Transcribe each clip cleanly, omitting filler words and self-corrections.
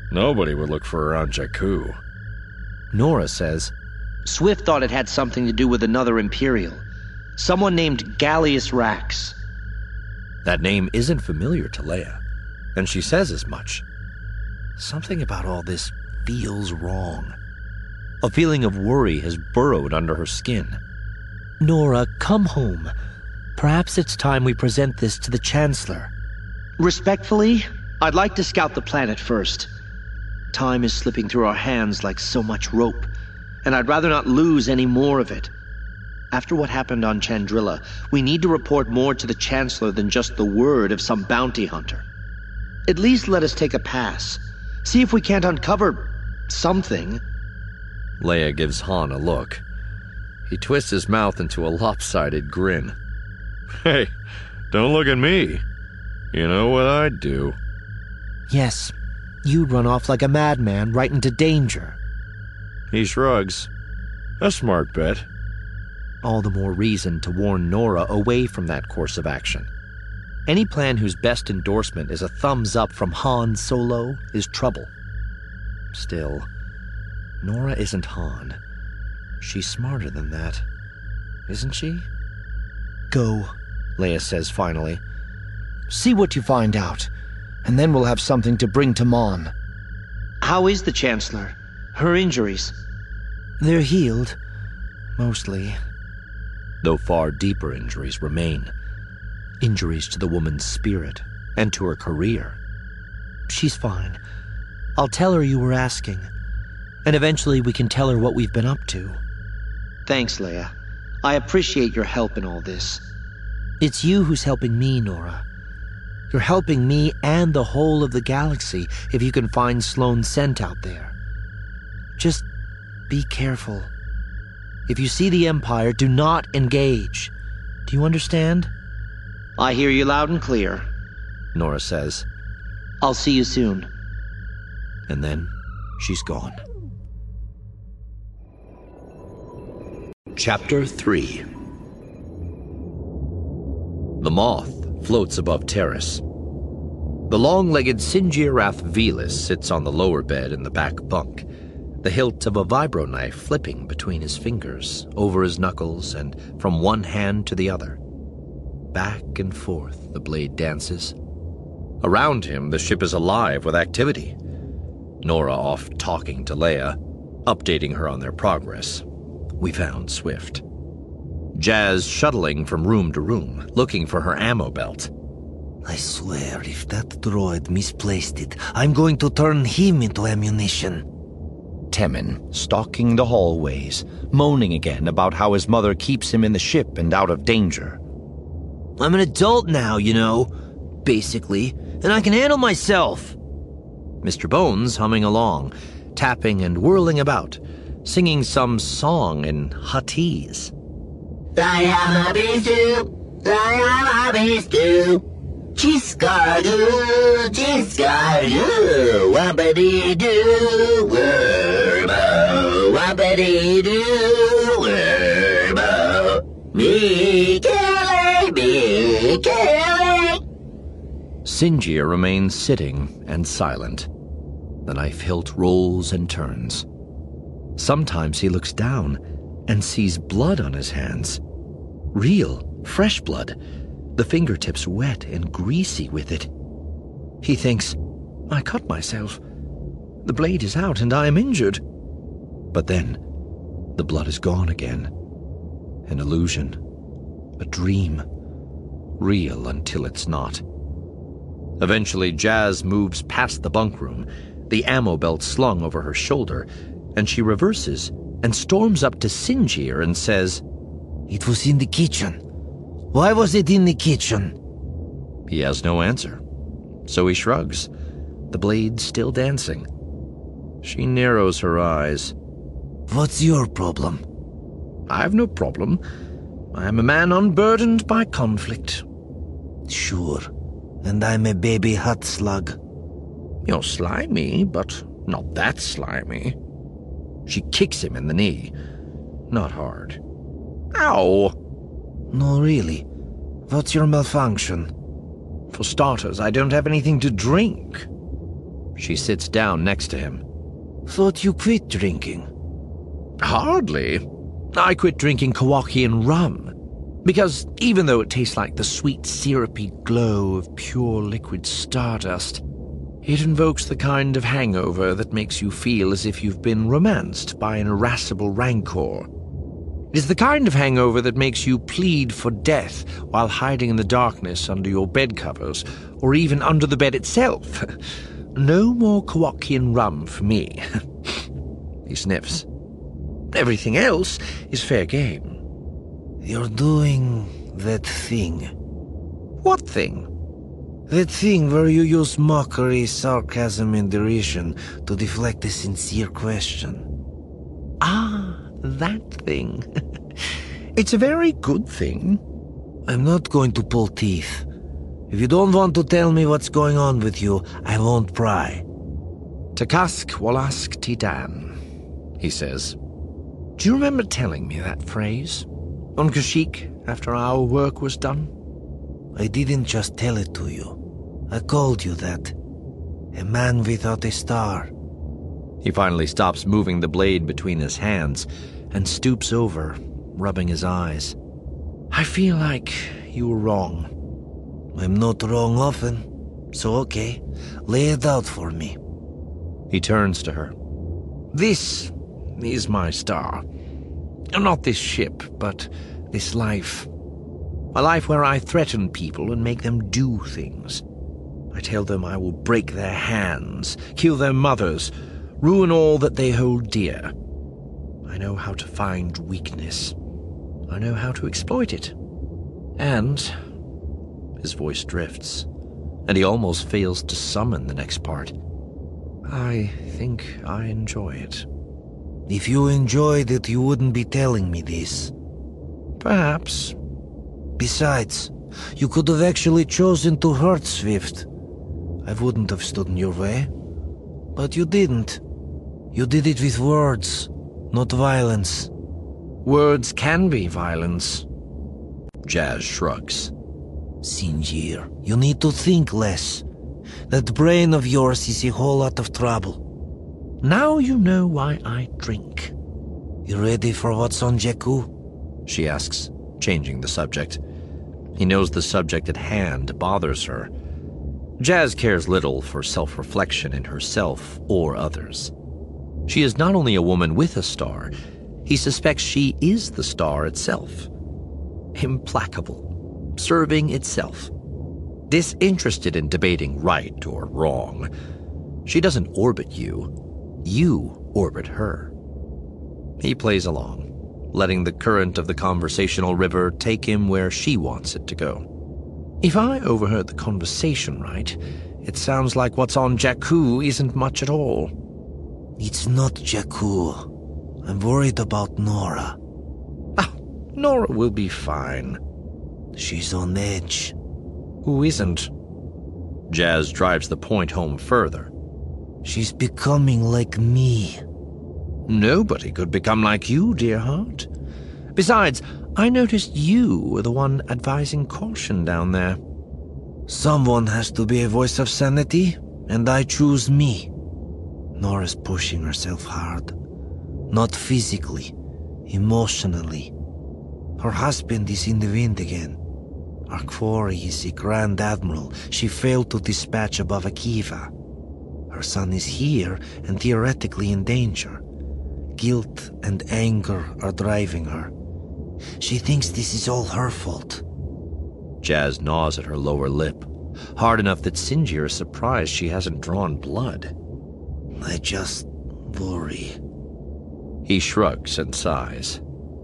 Nobody would look for her on Jakku. Nora says, Swift thought it had something to do with another Imperial. Someone named Gallius Rax. That name isn't familiar to Leia, and she says as much. Something about all this feels wrong. A feeling of worry has burrowed under her skin. Nora, come home. Perhaps it's time we present this to the Chancellor. Respectfully, I'd like to scout the planet first. Time is slipping through our hands like so much rope, and I'd rather not lose any more of it. After what happened on Chandrila, we need to report more to the Chancellor than just the word of some bounty hunter. At least let us take a pass. See if we can't uncover something. Leia gives Han a look. He twists his mouth into a lopsided grin. Hey, don't look at me. You know what I'd do. Yes, you'd run off like a madman right into danger. He shrugs. A smart bet. All the more reason to warn Nora away from that course of action. Any plan whose best endorsement is a thumbs up from Han Solo is trouble. Still, Nora isn't Han. She's smarter than that, isn't she? Go, Leia says finally. See what you find out, and then we'll have something to bring to Mon. How is the Chancellor? Her injuries? They're healed, mostly. Though far deeper injuries remain. Injuries to the woman's spirit and to her career. She's fine. I'll tell her you were asking, and eventually we can tell her what we've been up to. Thanks, Leia. I appreciate your help in all this. It's you who's helping me, Nora. You're helping me and the whole of the galaxy if you can find Sloane's scent out there. Just be careful. If you see the Empire, do not engage. Do you understand? I hear you loud and clear, Nora says. I'll see you soon. And then she's gone. Chapter 3. The Moth floats above Terrace. The long-legged Sinjirath Velis sits on the lower bed in the back bunk, the hilt of a vibro-knife flipping between his fingers, over his knuckles, and from one hand to the other. Back and forth the blade dances. Around him, the ship is alive with activity. Nora off talking to Leia, updating her on their progress. We found Swift. Jazz shuttling from room to room, looking for her ammo belt. I swear, if that droid misplaced it, I'm going to turn him into ammunition. Temin, stalking the hallways, moaning again about how his mother keeps him in the ship and out of danger. I'm an adult now, you know, basically, and I can handle myself. Mr. Bones humming along, tapping and whirling about, singing some song in Huttese. I am a beast, I am a beast. Chiscadoo, chiscadoo, wabbity-doo, werbo, wabbity-doo, werbo. Me killing. Sinjir remains sitting and silent. The knife hilt rolls and turns. Sometimes he looks down and sees blood on his hands. Real, fresh blood. The fingertips wet and greasy with it. He thinks, I cut myself. The blade is out and I am injured. But then, the blood is gone again. An illusion. A dream. Real until it's not. Eventually, Jazz moves past the bunk room, the ammo belt slung over her shoulder, and she reverses and storms up to Sinjir and says, It was in the kitchen. Why was it in the kitchen? He has no answer, so he shrugs, the blade still dancing. She narrows her eyes. What's your problem? I've no problem. I am a man unburdened by conflict. Sure, and I'm a baby hot slug. You're slimy, but not that slimy. She kicks him in the knee. Not hard. Ow! No, really. What's your malfunction? For starters, I don't have anything to drink. She sits down next to him. Thought you quit drinking. Hardly. I quit drinking Kowakian rum, because even though it tastes like the sweet, syrupy glow of pure liquid stardust, it invokes the kind of hangover that makes you feel as if you've been romanced by an irascible rancor. It is the kind of hangover that makes you plead for death while hiding in the darkness under your bed covers, or even under the bed itself. No more Kowakian rum for me. He sniffs. Everything else is fair game. You're doing that thing. What thing? That thing where you use mockery, sarcasm, and derision to deflect a sincere question. Ah, that thing. It's a very good thing. I'm not going to pull teeth. If you don't want to tell me what's going on with you, I won't pry. Takask Walask Tidan, he says. Do you remember telling me that phrase? On Kashyyyk, after our work was done? I didn't just tell it to you. I called you that. A man without a star. He finally stops moving the blade between his hands and stoops over, rubbing his eyes. I feel like you were wrong. I'm not wrong often, so okay, lay it out for me. He turns to her. This is my star. Not this ship, but this life. A life where I threaten people and make them do things. I tell them I will break their hands, kill their mothers, ruin all that they hold dear. I know how to find weakness. I know how to exploit it. And his voice drifts, and he almost fails to summon the next part. I think I enjoy it. If you enjoyed it, you wouldn't be telling me this. Perhaps. Besides, you could have actually chosen to hurt Swift. I wouldn't have stood in your way. But you didn't. You did it with words, not violence. Words can be violence. Jazz shrugs. Sinjir, you need to think less. That brain of yours is a whole lot of trouble. Now you know why I drink. You ready for what's on Jakku? She asks, changing the subject. He knows the subject at hand bothers her. Jazz cares little for self-reflection in herself or others. She is not only a woman with a star, he suspects she is the star itself. Implacable, serving itself. Disinterested in debating right or wrong. She doesn't orbit you. You orbit her. He plays along, letting the current of the conversational river take him where she wants it to go. If I overheard the conversation right, it sounds like what's on Jakku isn't much at all. It's not Jakku. I'm worried about Nora. Ah, Nora will be fine. She's on edge. Who isn't? Jazz drives the point home further. She's becoming like me. Nobody could become like you, dear heart. Besides, I noticed you were the one advising caution down there. Someone has to be a voice of sanity, and I choose me. Nora's pushing herself hard. Not physically, emotionally. Her husband is in the wind again. Arkvori is a Grand Admiral she failed to dispatch above Akiva. Her son is here and theoretically in danger. Guilt and anger are driving her. She thinks this is all her fault. Jazz gnaws at her lower lip, hard enough that Sinjir is surprised she hasn't drawn blood. I just worry. He shrugs and sighs.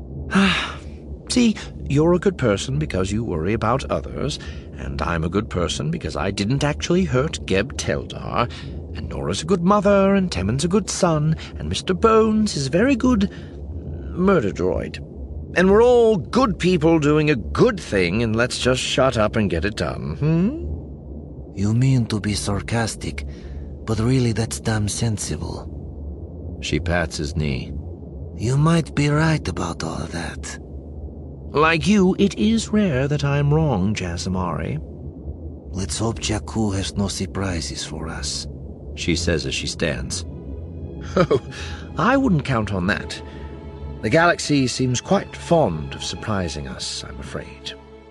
See, you're a good person because you worry about others, and I'm a good person because I didn't actually hurt Geb Teldar, and Nora's a good mother, and Temen's a good son, and Mr. Bones is a very good murder droid. And we're all good people doing a good thing, and let's just shut up and get it done, You mean to be sarcastic, but really that's damn sensible. She pats his knee. You might be right about all of that. Like you, it is rare that I'm wrong, Jazamari. Let's hope Jakku has no surprises for us. she says as she stands. Oh, I wouldn't count on that. The galaxy seems quite fond of surprising us, I'm afraid.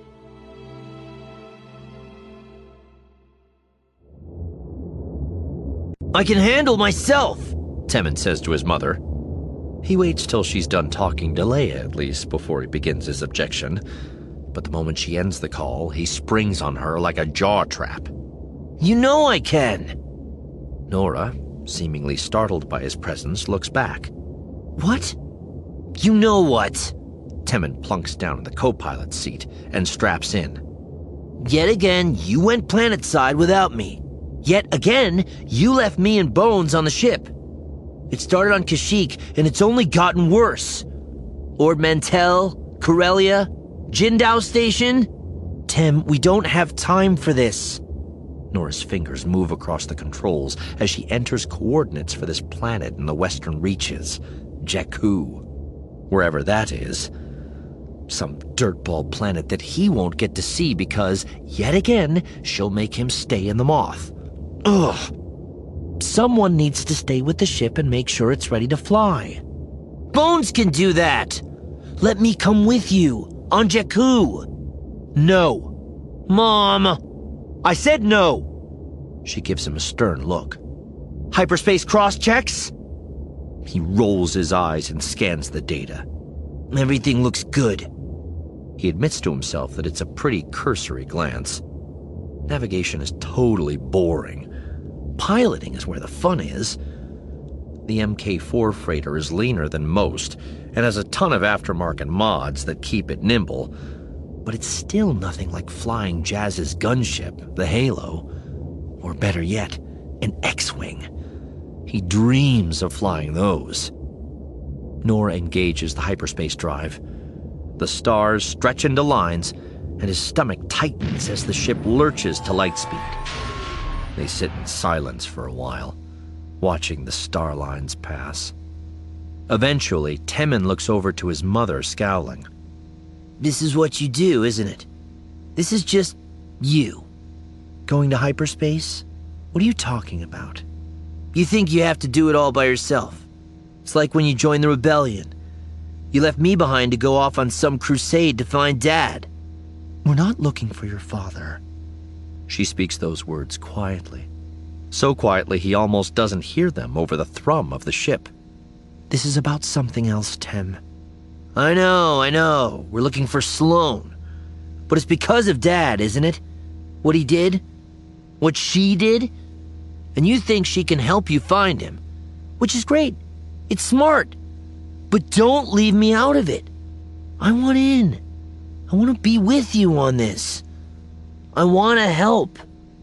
I can handle myself, Temmin says to his mother. He waits till she's done talking to Leia, at least, before he begins his objection. But the moment she ends the call, he springs on her like a jaw trap. You know I can. Nora, seemingly startled by his presence, looks back. What? You know what? Temmin plunks down in the co-pilot's seat and straps in. Yet again, you went planet-side without me. Yet again, you left me and Bones on the ship. It started on Kashyyyk, and it's only gotten worse. Ord Mantell, Corellia, Jindal Station. Tem, we don't have time for this. Nora's fingers move across the controls as she enters coordinates for this planet in the western reaches, Jakku. Wherever that is. Some dirtball planet that he won't get to see because, yet again, she'll make him stay in the Moth. Ugh. Someone needs to stay with the ship and make sure it's ready to fly. Bones can do that. Let me come with you, on Jakku. No. Mom. I said no. She gives him a stern look. Hyperspace cross-checks? He rolls his eyes and scans the data. Everything looks good. He admits to himself that it's a pretty cursory glance. Navigation is totally boring. Piloting is where the fun is. The Mk4 freighter is leaner than most and has a ton of aftermarket mods that keep it nimble, but it's still nothing like flying Jazz's gunship, the Halo, or better yet, an X-Wing. He dreams of flying those. Nora engages the hyperspace drive. The stars stretch into lines, and his stomach tightens as the ship lurches to light speed. They sit in silence for a while, watching the star lines pass. Eventually, Temmin looks over to his mother, scowling. This is what you do, isn't it? This is just you. Going to hyperspace? What are you talking about? You think you have to do it all by yourself. It's like when you joined the rebellion. You left me behind to go off on some crusade to find Dad. We're not looking for your father. She speaks those words quietly. So quietly he almost doesn't hear them over the thrum of the ship. This is about something else, Tem. I know. We're looking for Sloane. But it's because of Dad, isn't it? What he did? What she did? And you think she can help you find him. Which is great. It's smart. But don't leave me out of it. I want in. I want to be with you on this. I want to help.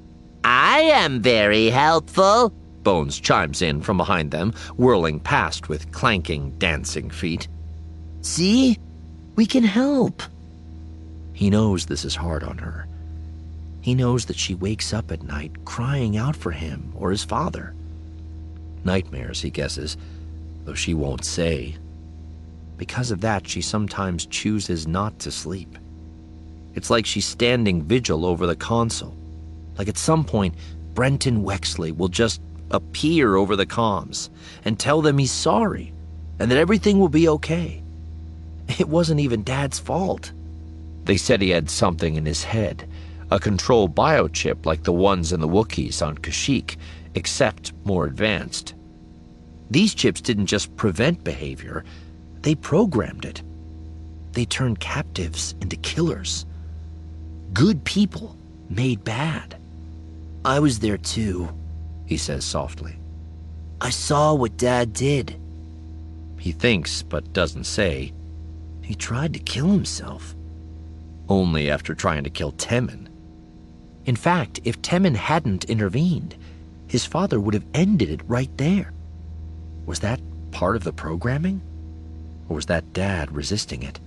I am very helpful, Bones chimes in from behind them, whirling past with clanking, dancing feet. See? We can help. He knows this is hard on her. He knows that she wakes up at night crying out for him or his father. Nightmares, he guesses, though she won't say. Because of that, she sometimes chooses not to sleep. It's like she's standing vigil over the console. Like at some point, Brenton Wexley will just appear over the comms and tell them he's sorry and that everything will be okay. It wasn't even Dad's fault. They said he had something in his head, a control biochip like the ones in the Wookiees on Kashyyyk, except more advanced. These chips didn't just prevent behavior, they programmed it. They turned captives into killers. Good people made bad. I was there too, he says softly. I saw what Dad did. He thinks, but doesn't say. He tried to kill himself. Only after trying to kill Temmin. In fact, if Temmin hadn't intervened, his father would have ended it right there. Was that part of the programming? Or was that Dad resisting it?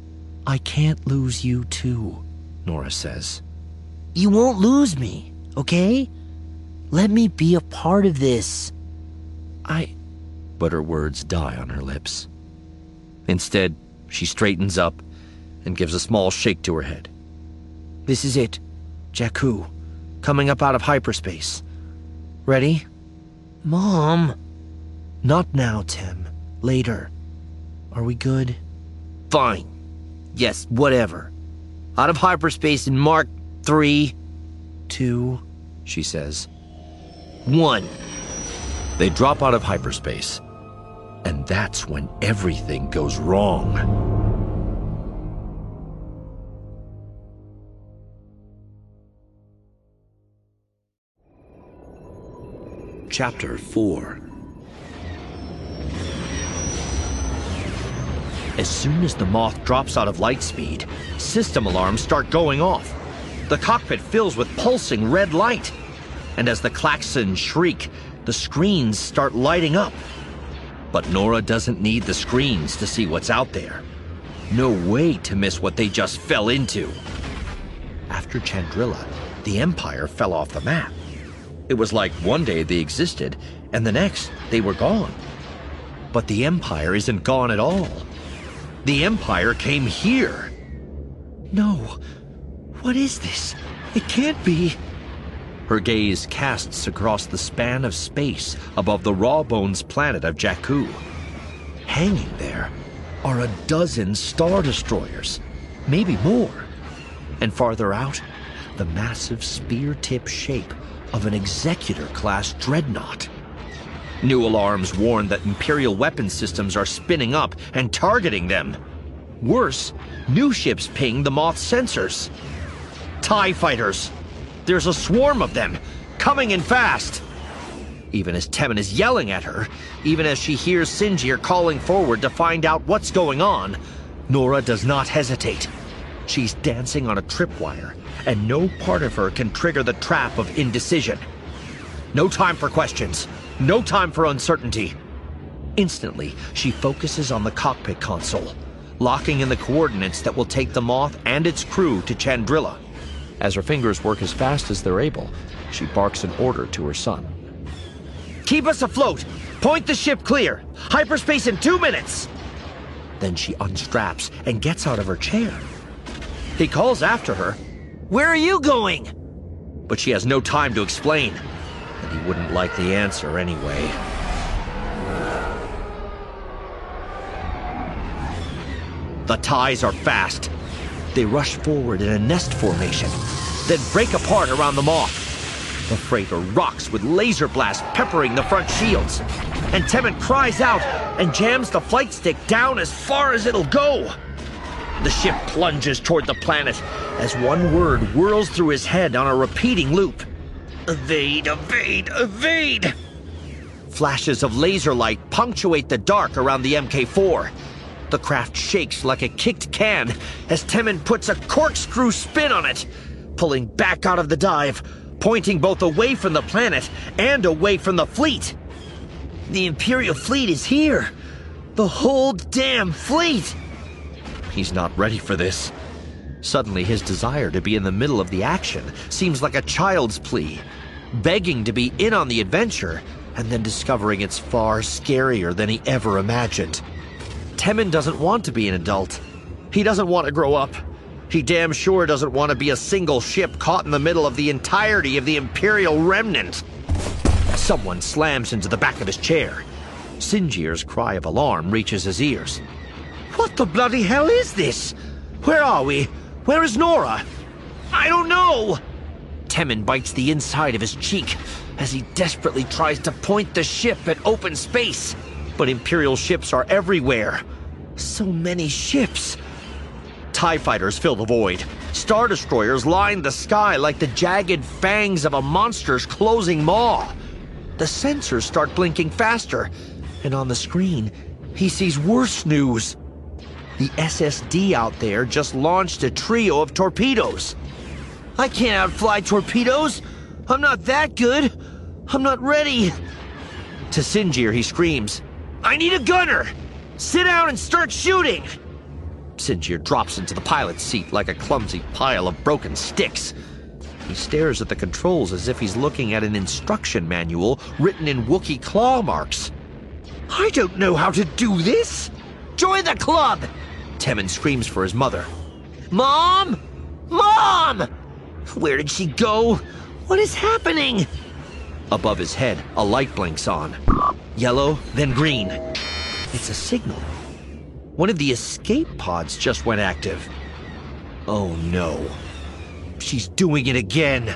I can't lose you too, Nora says. You won't lose me, okay? Let me be a part of this. But her words die on her lips. Instead, she straightens up and gives a small shake to her head. This is it. Jakku, coming up out of hyperspace. Ready? Mom! Not now, Tim. Later. Are we good? Fine. Yes, whatever. Out of hyperspace in Mark 3. 2, she says. 1. They drop out of hyperspace, and that's when everything goes wrong. Chapter 4. As soon as the Moth drops out of light speed, system alarms start going off. The cockpit fills with pulsing red light. And as the klaxons shriek, the screens start lighting up. But Nora doesn't need the screens to see what's out there. No way to miss what they just fell into. After Chandrila, the Empire fell off the map. It was like one day they existed, and the next they were gone. But the Empire isn't gone at all. The Empire came here. No. What is this? It can't be. Her gaze casts across the span of space above the raw-bones planet of Jakku. Hanging there are a dozen Star Destroyers, maybe more. And farther out, the massive spear-tip shape of an Executor-class dreadnought. New alarms warn that Imperial weapon systems are spinning up and targeting them. Worse, new ships ping the Moth's sensors. TIE fighters. There's a swarm of them, coming in fast. Even as Temmin is yelling at her, even as she hears Sinjir calling forward to find out what's going on, Nora does not hesitate. She's dancing on a tripwire, and no part of her can trigger the trap of indecision. No time for questions. No time for uncertainty. Instantly, she focuses on the cockpit console, locking in the coordinates that will take the Moth and its crew to Chandrila. As her fingers work as fast as they're able, she barks an order to her son. Keep us afloat! Point the ship clear! Hyperspace in 2 minutes! Then she unstraps and gets out of her chair. He calls after her, "Where are you going?" But she has no time to explain, and he wouldn't like the answer anyway. The ties are fast. They rush forward in a nest formation, then break apart around the Moth. The freighter rocks with laser blasts peppering the front shields, and Temmin cries out and jams the flight stick down as far as it'll go. The ship plunges toward the planet as one word whirls through his head on a repeating loop. Evade, evade, evade! Flashes of laser light punctuate the dark around the Mk4. The craft shakes like a kicked can as Temmin puts a corkscrew spin on it, pulling back out of the dive, pointing both away from the planet and away from the fleet. The Imperial fleet is here. The whole damn fleet! He's not ready for this. Suddenly, his desire to be in the middle of the action seems like a child's plea, begging to be in on the adventure, and then discovering it's far scarier than he ever imagined. Temmin doesn't want to be an adult. He doesn't want to grow up. He damn sure doesn't want to be a single ship caught in the middle of the entirety of the Imperial remnant. Someone slams into the back of his chair. Sinjir's cry of alarm reaches his ears. What the bloody hell is this? Where are we? Where is Nora? I don't know! Temmin bites the inside of his cheek as he desperately tries to point the ship at open space. But Imperial ships are everywhere. So many ships. TIE fighters fill the void. Star Destroyers line the sky like the jagged fangs of a monster's closing maw. The sensors start blinking faster, and on the screen, he sees worse news. The SSD out there just launched a trio of torpedoes. I can't outfly torpedoes. I'm not that good. I'm not ready. To Sinjir, he screams, I need a gunner! Sit down and start shooting! Sinjir drops into the pilot's seat like a clumsy pile of broken sticks. He stares at the controls as if he's looking at an instruction manual written in Wookiee claw marks. I don't know how to do this! Join the club! Temmin screams for his mother. Mom! Mom! Where did she go? What is happening? Above his head, a light blinks on. Yellow, then green. It's a signal. One of the escape pods just went active. Oh no. She's doing it again.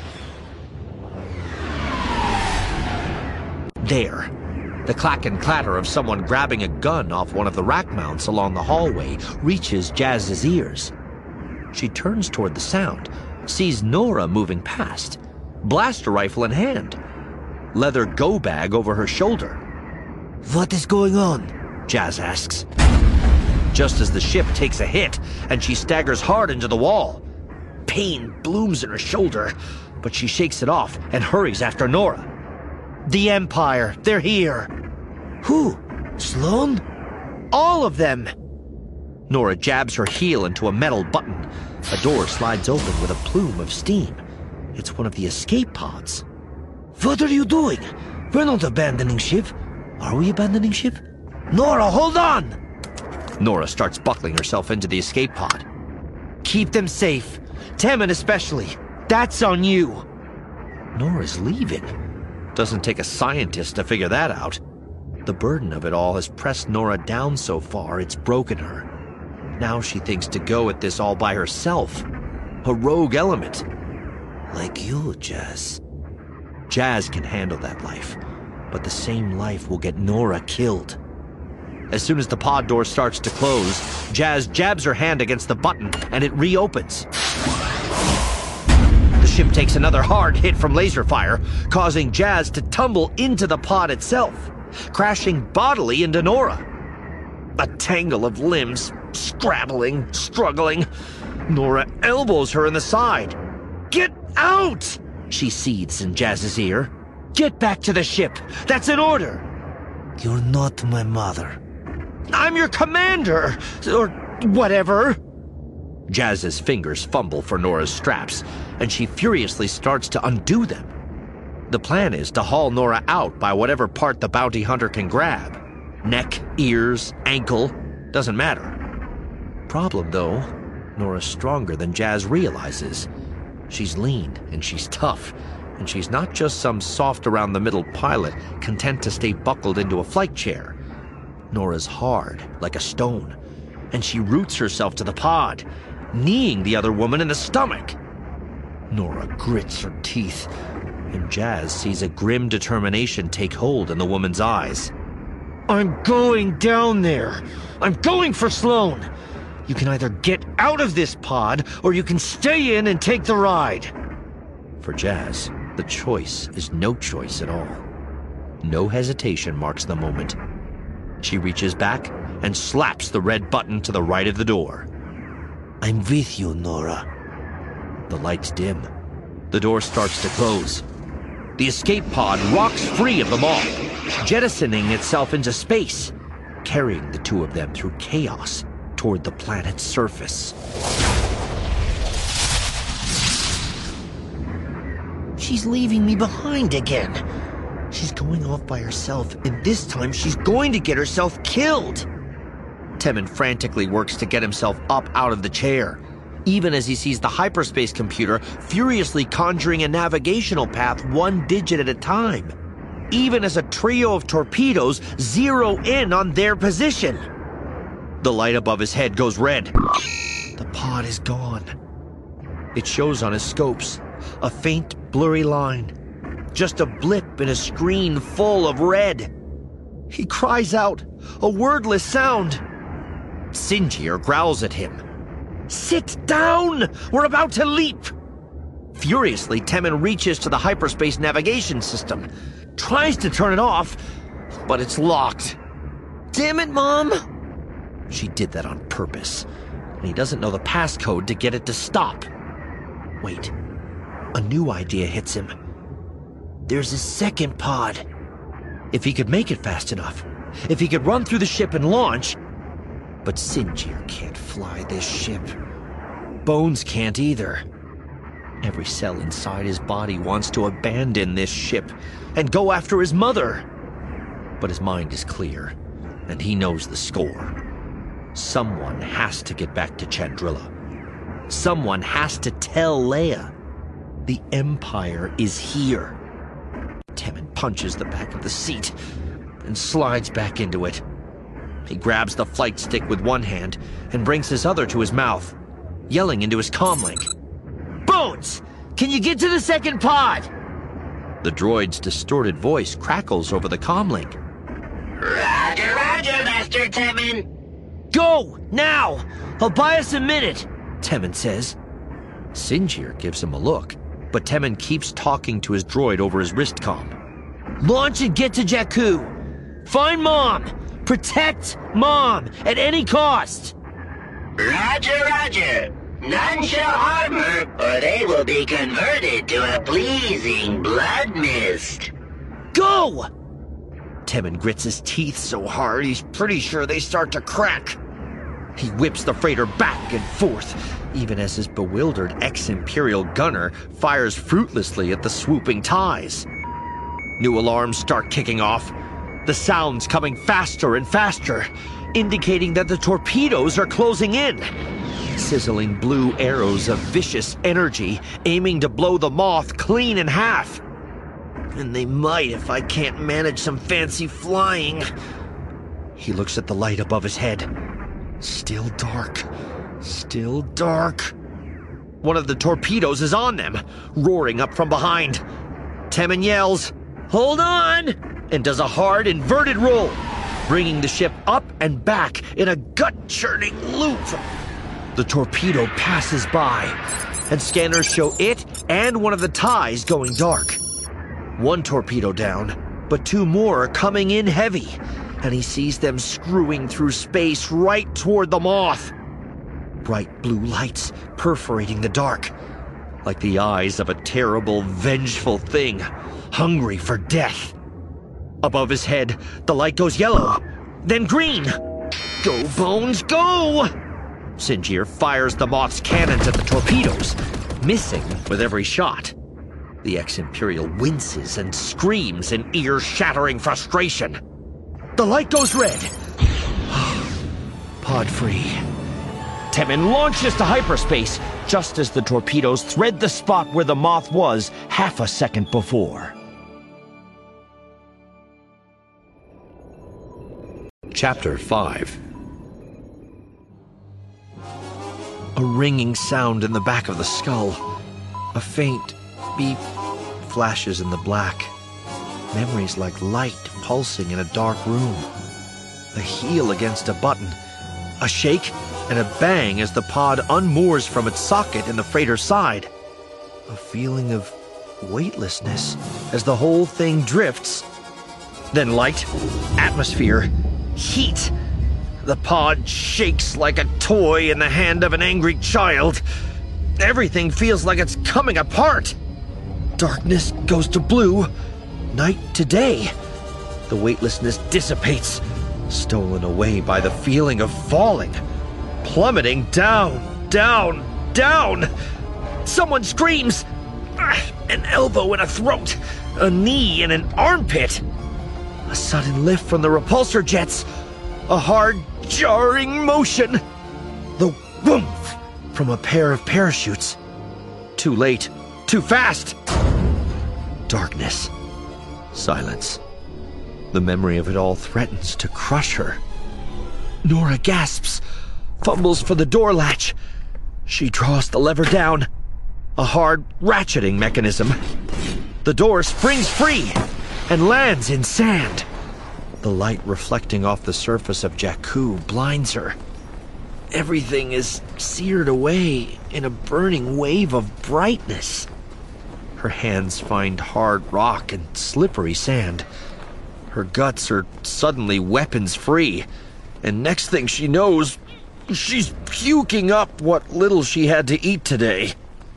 There. The clack and clatter of someone grabbing a gun off one of the rack mounts along the hallway reaches Jazz's ears. She turns toward the sound, sees Nora moving past, blaster rifle in hand, leather go bag over her shoulder. What is going on? Jazz asks. Just as the ship takes a hit and she staggers hard into the wall. Pain blooms in her shoulder, but she shakes it off and hurries after Nora. The Empire, they're here. Who? Sloan? All of them! Nora jabs her heel into a metal button. A door slides open with a plume of steam. It's one of the escape pods. What are you doing? We're not abandoning ship. Are we abandoning ship? Nora, hold on! Nora starts buckling herself into the escape pod. Keep them safe. Temmin especially. That's on you. Nora's leaving. Doesn't take a scientist to figure that out. The burden of it all has pressed Nora down so far it's broken her. Now she thinks to go at this all by herself. A rogue element. Like you, Jazz. Jazz can handle that life, but the same life will get Nora killed. As soon as the pod door starts to close, Jazz jabs her hand against the button and it reopens. The ship takes another hard hit from laser fire, causing Jazz to tumble into the pod itself, crashing bodily into Nora. A tangle of limbs, scrabbling, struggling. Nora elbows her in the side. Get out! She seethes in Jazz's ear. Get back to the ship. That's an order. You're not my mother. I'm your commander, or whatever. Jazz's fingers fumble for Nora's straps, and she furiously starts to undo them. The plan is to haul Nora out by whatever part the bounty hunter can grab. Neck, ears, ankle, doesn't matter. Problem though, Nora's stronger than Jazz realizes. She's lean and she's tough, and she's not just some soft-around-the-middle pilot content to stay buckled into a flight chair. Nora's hard, like a stone, and she roots herself to the pod, kneeing the other woman in the stomach. Nora grits her teeth, and Jazz sees a grim determination take hold in the woman's eyes. I'm going down there. I'm going for Sloan. You can either get out of this pod, or you can stay in and take the ride. For Jazz, the choice is no choice at all. No hesitation marks the moment. She reaches back and slaps the red button to the right of the door. I'm with you, Nora. The lights dim. The door starts to close. The escape pod rocks free of them all, jettisoning itself into space, carrying the two of them through chaos toward the planet's surface. She's leaving me behind again. She's going off by herself, and this time she's going to get herself killed. Temmin frantically works to get himself up out of the chair, even as he sees the hyperspace computer furiously conjuring a navigational path one digit at a time, even as a trio of torpedoes zero in on their position. The light above his head goes red. The pod is gone. It shows on his scopes, a faint, blurry line. Just a blip in a screen full of red. He cries out, a wordless sound. Sinjir growls at him. Sit down! We're about to leap! Furiously, Temmin reaches to the hyperspace navigation system, tries to turn it off, but it's locked. Damn it, Mom! She did that on purpose, and he doesn't know the passcode to get it to stop. Wait, a new idea hits him. There's a second pod. If he could make it fast enough, if he could run through the ship and launch. But Sinjir can't fly this ship. Bones can't either. Every cell inside his body wants to abandon this ship and go after his mother. But his mind is clear, and he knows the score. Someone has to get back to Chandrila. Someone has to tell Leia. The Empire is here. punches the back of the seat and slides back into it. He grabs the flight stick with one hand and brings his other to his mouth, yelling into his comlink. "Bones! Can you get to the second pod?" The droid's distorted voice crackles over the comlink. Roger, roger, Master Temmin. "Go! Now! I'll buy us a minute," Temmin says. Sinjir gives him a look, but Temmin keeps talking to his droid over his wristcom. "Launch and get to Jakku. Find Mom! Protect Mom at any cost!" Roger, roger. None shall harm her, or they will be converted to a pleasing blood mist. "Go!" Temmin grits his teeth so hard he's pretty sure they start to crack. He whips the freighter back and forth, even as his bewildered ex-Imperial gunner fires fruitlessly at the swooping ties. New alarms start kicking off, the sounds coming faster and faster, indicating that the torpedoes are closing in. Sizzling blue arrows of vicious energy aiming to blow the Moth clean in half. And they might if I can't manage some fancy flying. He looks at the light above his head. Still dark. Still dark. One of the torpedoes is on them, roaring up from behind. Temmin yells, "Hold on!" and does a hard inverted roll, bringing the ship up and back in a gut-churning loop. The torpedo passes by, and scanners show it and one of the ties going dark. One torpedo down, but two more are coming in heavy, and he sees them screwing through space right toward the Moth. Bright blue lights perforating the dark, like the eyes of a terrible, vengeful thing, hungry for death. Above his head, the light goes yellow, then green. Go, Bones, go! Sinjir fires the Moth's cannons at the torpedoes, missing with every shot. The ex-Imperial winces and screams in ear-shattering frustration. The light goes red. Pod free. Temmin launches to hyperspace just as the torpedoes thread the spot where the Moth was half a second before. Chapter 5. A ringing sound in the back of the skull. A faint beep flashes in the black. Memories like light pulsing in a dark room. A heel against a button. A shake and a bang as the pod unmoors from its socket in the freighter's side. A feeling of weightlessness as the whole thing drifts. Then light, atmosphere, heat. The pod shakes like a toy in the hand of an angry child. Everything feels like it's coming apart. Darkness goes to blue, night to day. The weightlessness dissipates, stolen away by the feeling of falling, plummeting down, down, down. Someone screams. An elbow in a throat, a knee in an armpit. A sudden lift from the repulsor jets, a hard, jarring motion. The whoomph from a pair of parachutes. Too late, too fast. Darkness, silence. The memory of it all threatens to crush her. Nora gasps, fumbles for the door latch. She draws the lever down, a hard ratcheting mechanism. The door springs free and lands in sand. The light reflecting off the surface of Jakku blinds her. Everything is seared away in a burning wave of brightness. Her hands find hard rock and slippery sand. Her guts are suddenly weapons-free, and next thing she knows, she's puking up what little she had to eat today.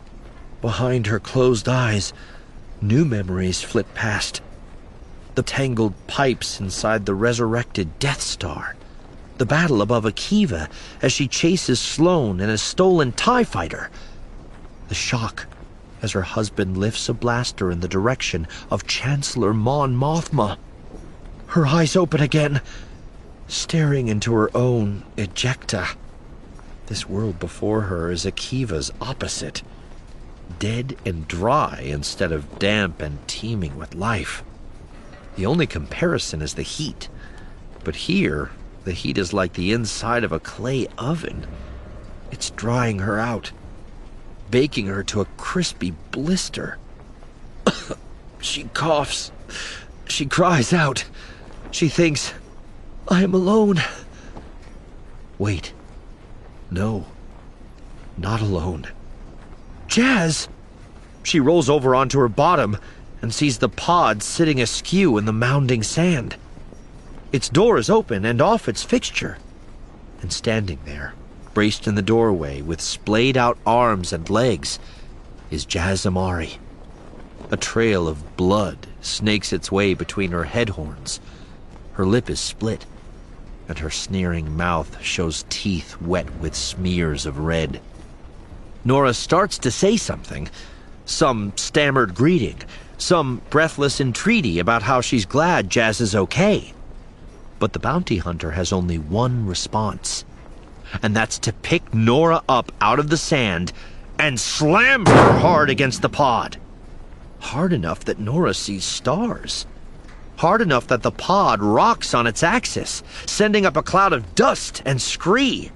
Behind her closed eyes, new memories flit past. The tangled pipes inside the resurrected Death Star. The battle above Akiva as she chases Sloane and a stolen TIE fighter. The shock as her husband lifts a blaster in the direction of Chancellor Mon Mothma. Her eyes open again, staring into her own ejecta. This world before her is Akiva's opposite. Dead and dry instead of damp and teeming with life. The only comparison is the heat. But here, the heat is like the inside of a clay oven. It's drying her out, baking her to a crispy blister. She coughs. She cries out. She thinks, I am alone. Wait. No. Not alone. Jazz! She rolls over onto her bottom and sees the pod sitting askew in the mounding sand. Its door is open and off its fixture. And standing there, braced in the doorway with splayed-out arms and legs, is Jazz Amari. A trail of blood snakes its way between her head horns. Her lip is split, and her sneering mouth shows teeth wet with smears of red. Nora starts to say something, some stammered greeting, some breathless entreaty about how she's glad Jazz is okay. But the bounty hunter has only one response, and that's to pick Nora up out of the sand and slam her hard against the pod. Hard enough that Nora sees stars. Hard enough that the pod rocks on its axis, sending up a cloud of dust and scree.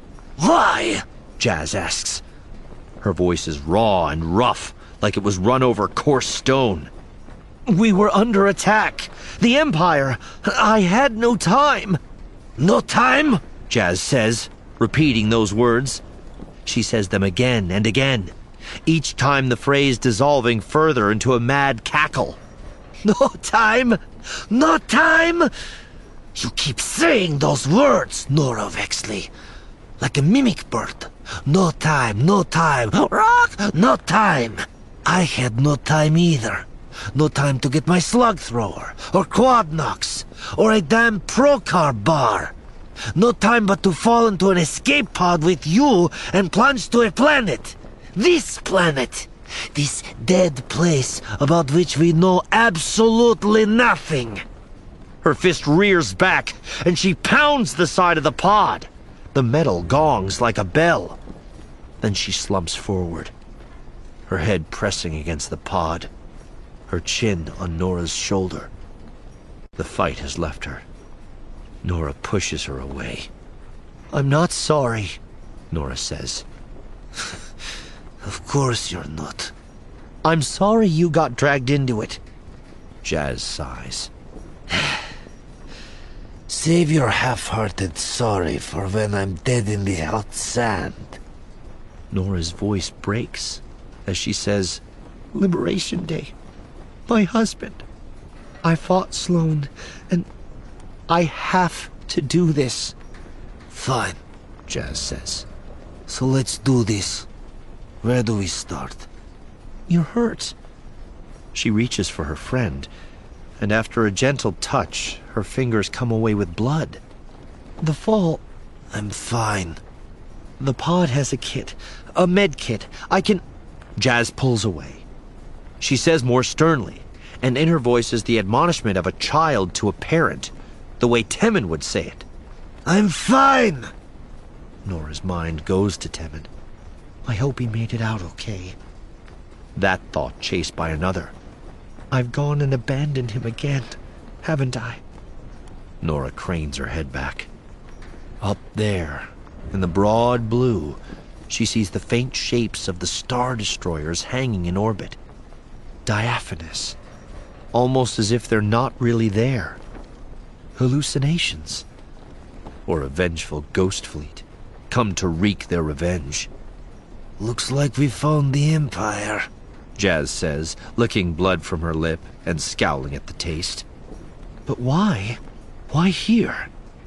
Why? Jazz asks. Her voice is raw and rough, like it was run over coarse stone. We were under attack. The Empire. I had no time. No time? Jazz says, repeating those words. She says them again and again, each time the phrase dissolving further into a mad cackle. No time! No time! You keep saying those words, Nora Vexley, like a mimic bird. No time, no time. Rock! No time. I had no time either. No time to get my slug thrower, or quad knocks, or a damn Procar bar. No time but to fall into an escape pod with you and plunge to a planet. This planet. This dead place about which we know absolutely nothing. Her fist rears back, and she pounds the side of the pod. The metal gongs like a bell. Then she slumps forward, her head pressing against the pod, her chin on Nora's shoulder. The fight has left her. Nora pushes her away. I'm not sorry, Nora says. Of course you're not. I'm sorry you got dragged into it. Jazz sighs. Save your half-hearted sorry for when I'm dead in the hot sand. Nora's voice breaks as she says, Liberation Day. My husband. I fought Sloan, and I have to do this. Fine, Jazz says. So let's do this. Where do we start? You're hurt. She reaches for her friend, and after a gentle touch, her fingers come away with blood. The fall... I'm fine. The pod has a kit. A med kit. I can... Jazz pulls away. She says more sternly, and in her voice is the admonishment of a child to a parent, the way Temmin would say it. I'm fine! Nora's mind goes to Temmin. I hope he made it out okay. That thought chased by another. I've gone and abandoned him again, haven't I? Nora cranes her head back. Up there, in the broad blue, she sees the faint shapes of the star destroyers hanging in orbit. Diaphanous. Almost as if they're not really there. Hallucinations. Or a vengeful ghost fleet, come to wreak their revenge. Looks like we found the Empire, Jazz says, licking blood from her lip and scowling at the taste. But why? Why here?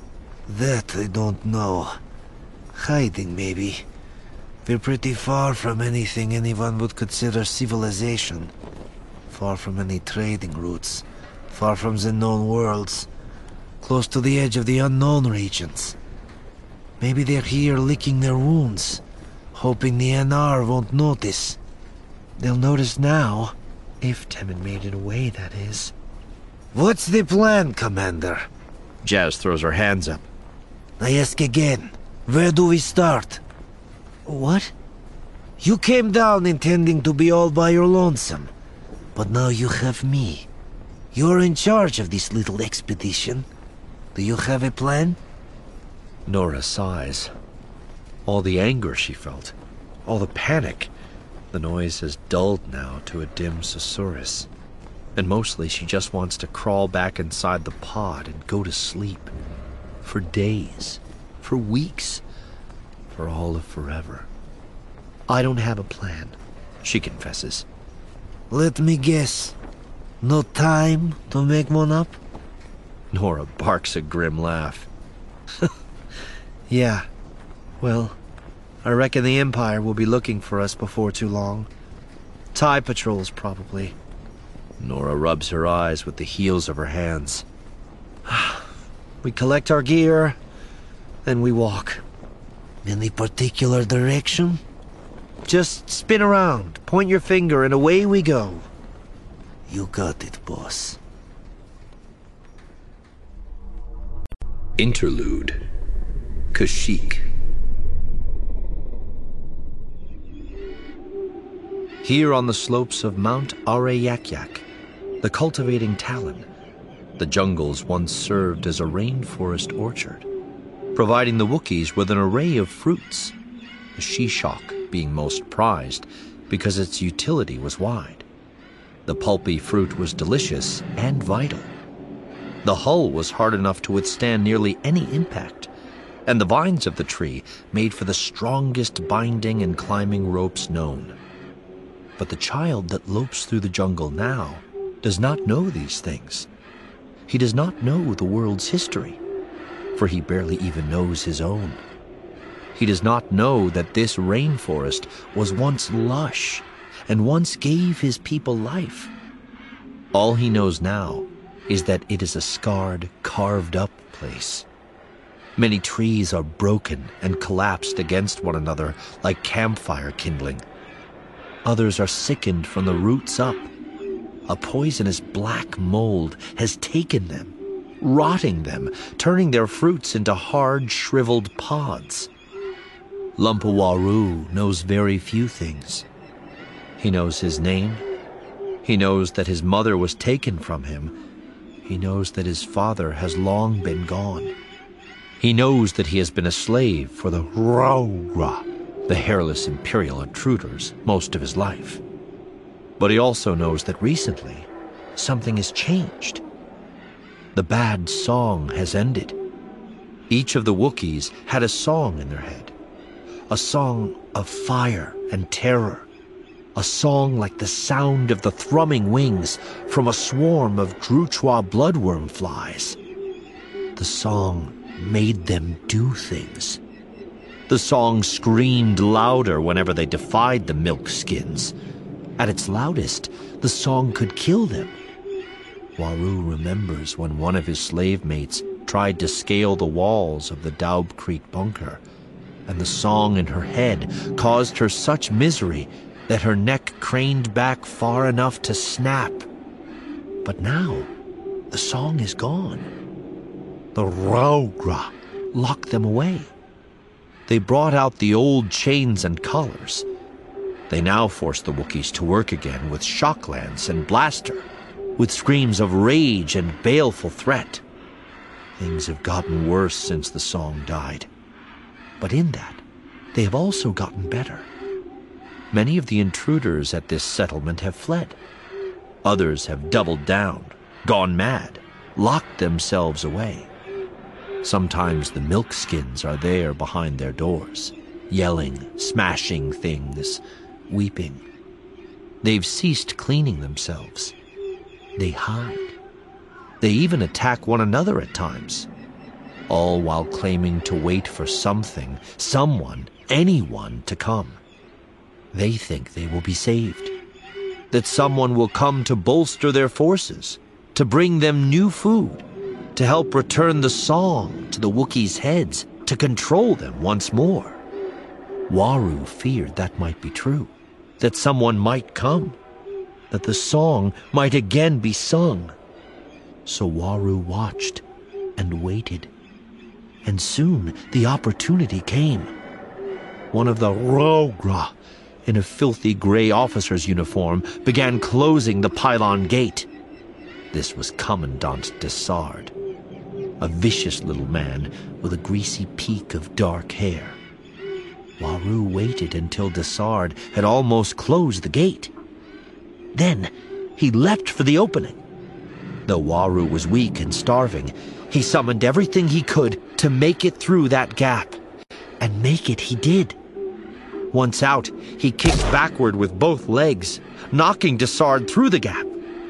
That I don't know. Hiding, maybe. We're pretty far from anything anyone would consider civilization. Far from any trading routes. Far from the known worlds. Close to the edge of the unknown regions. Maybe they're here licking their wounds, hoping the NR won't notice. They'll notice now, if Temmin made it away, that is. What's the plan, Commander? Jazz throws her hands up. I ask again, where do we start? What? You came down intending to be all by your lonesome, but now you have me. You're in charge of this little expedition. Do you have a plan? Nora sighs. All the anger she felt, all the panic, the noise has dulled now to a dim susurrus. And mostly she just wants to crawl back inside the pod and go to sleep. For days, for weeks, for all of forever. I don't have a plan, she confesses. Let me guess. No time to make one up? Nora barks a grim laugh. Yeah. Well, I reckon the Empire will be looking for us before too long. TIE patrols, probably. Nora rubs her eyes with the heels of her hands. We collect our gear, then we walk. Any particular direction? Just spin around, point your finger, and away we go. You got it, boss. Interlude. Kashyyyk. Here on the slopes of Mount Arayakyak, the cultivating Talon, the jungles once served as a rainforest orchard, providing the Wookiees with an array of fruits, the shishok being most prized because its utility was wide. The pulpy fruit was delicious and vital. The hull was hard enough to withstand nearly any impact, and the vines of the tree made for the strongest binding and climbing ropes known. But the child that lopes through the jungle now does not know these things. He does not know the world's history, for he barely even knows his own. He does not know that this rainforest was once lush and once gave his people life. All he knows now is that it is a scarred, carved-up place. Many trees are broken and collapsed against one another like campfire kindling. Others are sickened from the roots up. A poisonous black mold has taken them, rotting them, turning their fruits into hard, shriveled pods. Lumpawaru knows very few things. He knows his name. He knows that his mother was taken from him. He knows that his father has long been gone. He knows that he has been a slave for the Raugra, the hairless imperial intruders, most of his life. But he also knows that recently, something has changed. The bad song has ended. Each of the Wookiees had a song in their head. A song of fire and terror. A song like the sound of the thrumming wings from a swarm of Druchwa bloodworm flies. The song made them do things. The song screamed louder whenever they defied the milk skins. At its loudest, the song could kill them. Waru remembers when one of his slave mates tried to scale the walls of the Daub Creek bunker, and the song in her head caused her such misery that her neck craned back far enough to snap. But now, the song is gone. The Raugra locked them away. They brought out the old chains and collars. They now forced the Wookiees to work again with shocklance and blaster, with screams of rage and baleful threat. Things have gotten worse since the song died. But in that, they have also gotten better. Many of the intruders at this settlement have fled. Others have doubled down, gone mad, locked themselves away. Sometimes the milk skins are there behind their doors, yelling, smashing things, weeping. They've ceased cleaning themselves. They hide. They even attack one another at times, all while claiming to wait for something, someone, anyone to come. They think they will be saved, that someone will come to bolster their forces, to bring them new food, to help return the song to the Wookiees' heads, to control them once more. Waru feared that might be true, that someone might come, that the song might again be sung. So Waru watched and waited. And soon the opportunity came. One of the Raugra, in a filthy gray officer's uniform, began closing the pylon gate. This was Commandant Desard, a vicious little man with a greasy peak of dark hair. Waru waited until Desard had almost closed the gate. Then he leapt for the opening. Though Waru was weak and starving, he summoned everything he could to make it through that gap. And make it he did. Once out, he kicked backward with both legs, knocking Desard through the gap.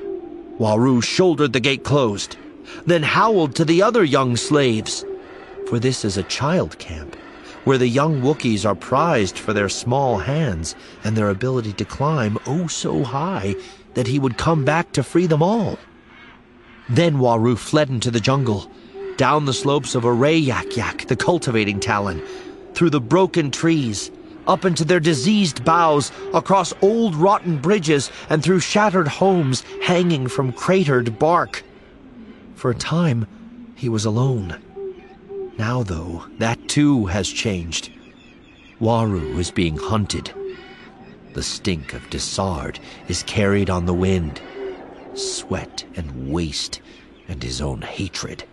Waru shouldered the gate closed, then howled to the other young slaves. For this is a child camp, where the young Wookiees are prized for their small hands and their ability to climb oh so high that he would come back to free them all. Then Waru fled into the jungle, down the slopes of Arey-Yak-Yak, the cultivating talon, through the broken trees, up into their diseased boughs, across old rotten bridges, and through shattered homes hanging from cratered bark. For a time, he was alone. Now, though, that too has changed. Waru is being hunted. The stink of Desard is carried on the wind. Sweat and waste and his own hatred.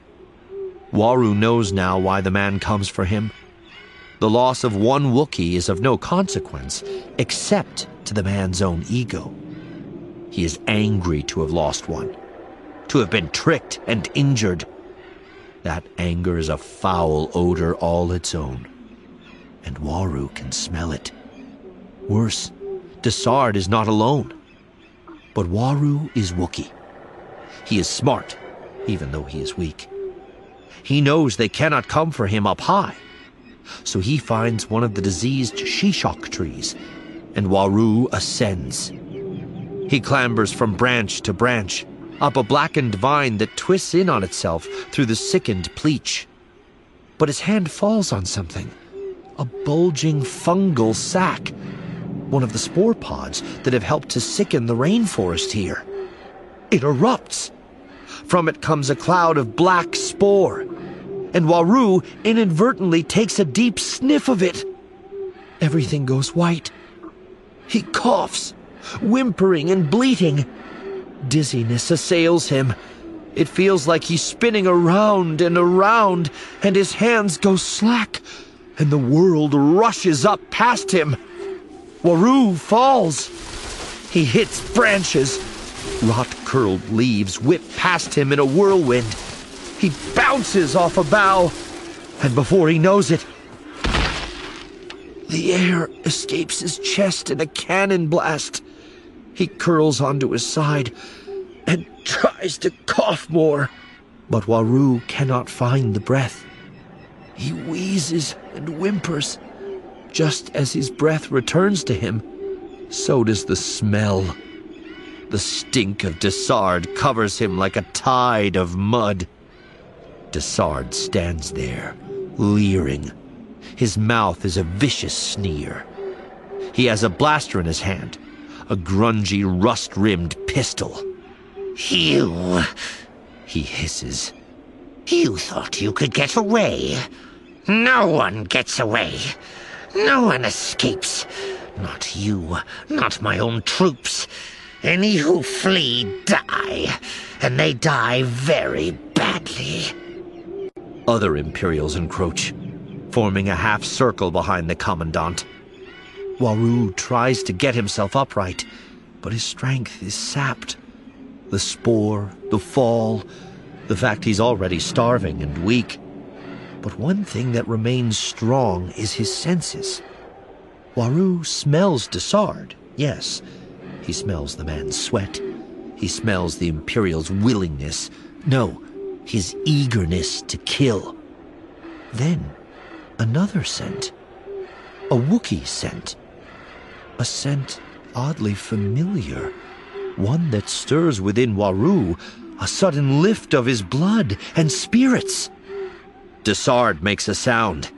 Waru knows now why the man comes for him. The loss of one Wookiee is of no consequence, except to the man's own ego. He is angry to have lost one, to have been tricked and injured. That anger is a foul odor all its own, and Waru can smell it. Worse, Desard is not alone. But Waru is Wookiee. He is smart, even though he is weak. He knows they cannot come for him up high. So he finds one of the diseased shishok trees, and Waru ascends. He clambers from branch to branch, up a blackened vine that twists in on itself through the sickened pleach. But his hand falls on something, a bulging fungal sac, one of the spore pods that have helped to sicken the rainforest here. It erupts. From it comes a cloud of black spore, and Waru inadvertently takes a deep sniff of it. Everything goes white. He coughs, whimpering and bleating. Dizziness assails him. It feels like he's spinning around and around, and his hands go slack, and the world rushes up past him. Waru falls. He hits branches. Rot-curled leaves whip past him in a whirlwind. He bounces off a bough, and before he knows it, the air escapes his chest in a cannon blast. He curls onto his side and tries to cough more, but Waru cannot find the breath. He wheezes and whimpers. Just as his breath returns to him, so does the smell. The stink of Desard covers him like a tide of mud. Desard stands there, leering. His mouth is a vicious sneer. He has a blaster in his hand, a grungy, rust-rimmed pistol. You, he hisses. You thought you could get away? No one gets away. No one escapes. Not you, not my own troops. Any who flee die, and they die very badly. Other Imperials encroach, forming a half-circle behind the Commandant. Waru tries to get himself upright, but his strength is sapped. The spore, the fall, the fact he's already starving and weak. But one thing that remains strong is his senses. Waru smells Desard, yes. He smells the man's sweat. He smells the Imperial's willingness. No, his eagerness to kill. Then, another scent. A Wookiee scent. A scent oddly familiar. One that stirs within Waru a sudden lift of his blood and spirits. Desard makes a sound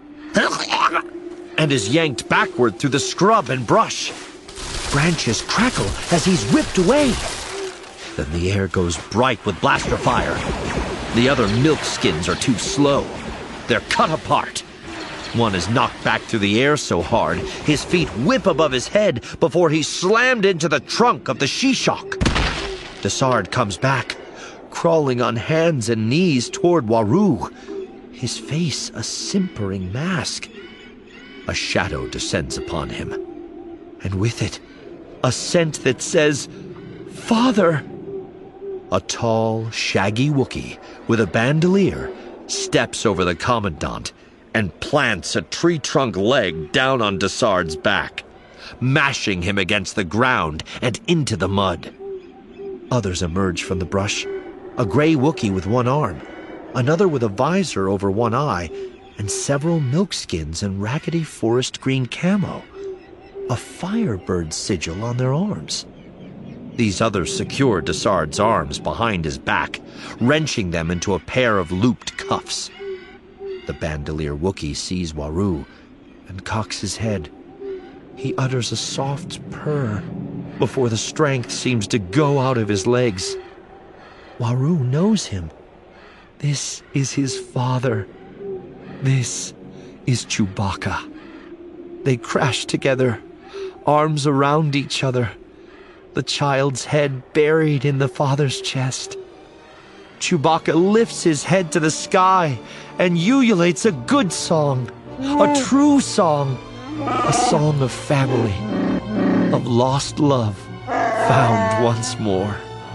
and is yanked backward through the scrub and brush. Branches crackle as he's whipped away. Then the air goes bright with blaster fire. The other milkskins are too slow. They're cut apart. One is knocked back through the air so hard, his feet whip above his head before he's slammed into the trunk of the shishok. Desard comes back, crawling on hands and knees toward Waru, his face a simpering mask. A shadow descends upon him, and with it, a scent that says, "Father!" A tall, shaggy Wookiee with a bandolier steps over the Commandant and plants a tree-trunk leg down on Dessard's back, mashing him against the ground and into the mud. Others emerge from the brush, a gray Wookiee with one arm, another with a visor over one eye, and several milkskins and raggedy forest green camo, a firebird sigil on their arms. These others secure Dessard's arms behind his back, wrenching them into a pair of looped cuffs. The bandolier Wookiee sees Waru and cocks his head. He utters a soft purr before the strength seems to go out of his legs. Waru knows him. This is his father. This is Chewbacca. They crash together, arms around each other, the child's head buried in the father's chest. Chewbacca lifts his head to the sky and ululates a good song, a true song, a song of family, of lost love found once more.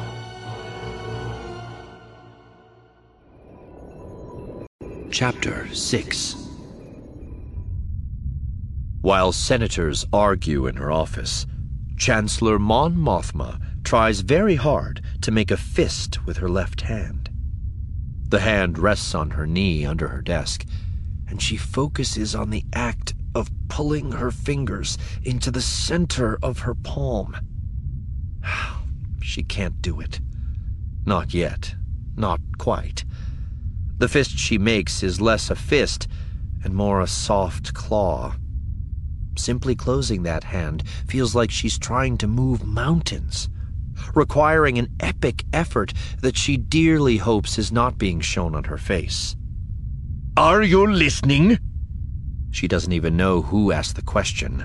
Chapter 6. While senators argue in her office, Chancellor Mon Mothma tries very hard to make a fist with her left hand. The hand rests on her knee under her desk, and she focuses on the act of pulling her fingers into the center of her palm. She can't do it. Not yet. Not quite. The fist she makes is less a fist and more a soft claw. Simply closing that hand feels like she's trying to move mountains, requiring an epic effort that she dearly hopes is not being shown on her face. "Are you listening?" She doesn't even know who asked the question.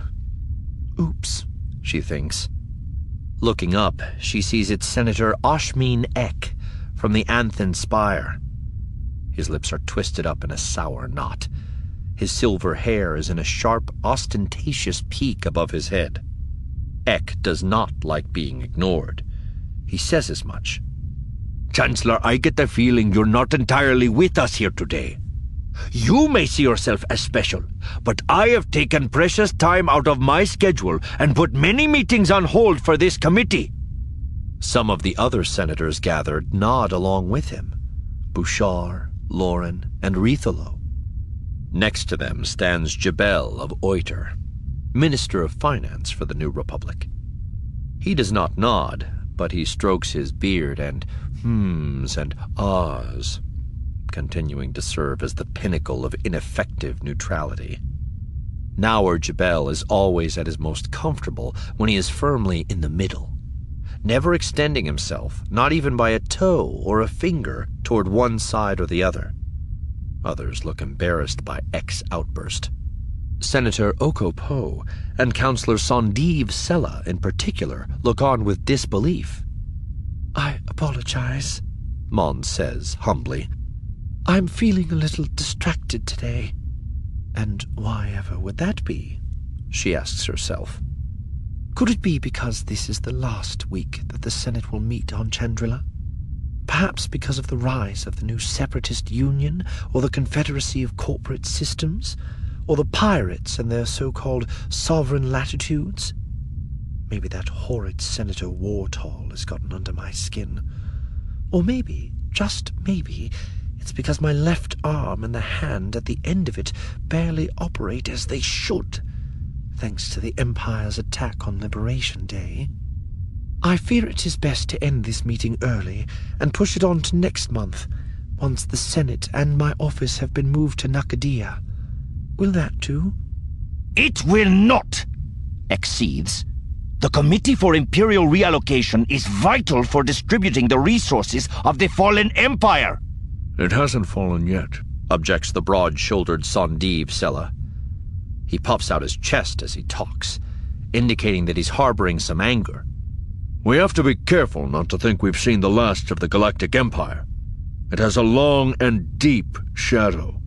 Oops, she thinks. Looking up, she sees it's Senator Ashmin Ek from the Anthan Spire. His lips are twisted up in a sour knot. His silver hair is in a sharp, ostentatious peak above his head. Ek does not like being ignored. He says as much. "Chancellor, I get the feeling you're not entirely with us here today. You may see yourself as special, but I have taken precious time out of my schedule and put many meetings on hold for this committee." Some of the other senators gathered nod along with him. Bouchard, Lauren, and Rethalo. Next to them stands Jabel of Oiter, Minister of Finance for the New Republic. He does not nod, but he strokes his beard and hms and ahs, continuing to serve as the pinnacle of ineffective neutrality. Nawar Jabel is always at his most comfortable when he is firmly in the middle, never extending himself, not even by a toe or a finger, toward one side or the other. Others look embarrassed by Ek's outburst. Senator Oko Po and Councillor Sondiv Sella in particular look on with disbelief. "I apologize," Mon says humbly. "I'm feeling a little distracted today." And why ever would that be? She asks herself. Could it be because this is the last week that the Senate will meet on Chandrila? Perhaps because of the rise of the new separatist union, or the confederacy of corporate systems, or the pirates and their so-called sovereign latitudes? Maybe that horrid Senator Wartall has gotten under my skin. Or maybe, just maybe, it's because my left arm and the hand at the end of it barely operate as they should, thanks to the Empire's attack on Liberation Day. I fear it is best to end this meeting early and push it on to next month, once the Senate and my office have been moved to Nakadia. Will that do? "It will not," exceeds. "The Committee for Imperial Reallocation is vital for distributing the resources of the fallen Empire." "It hasn't fallen yet," objects the broad-shouldered Sondiv Sella. He puffs out his chest as he talks, indicating that he's harboring some anger. We have to be careful not to think we've seen the last of the Galactic Empire. It has a long and deep shadow.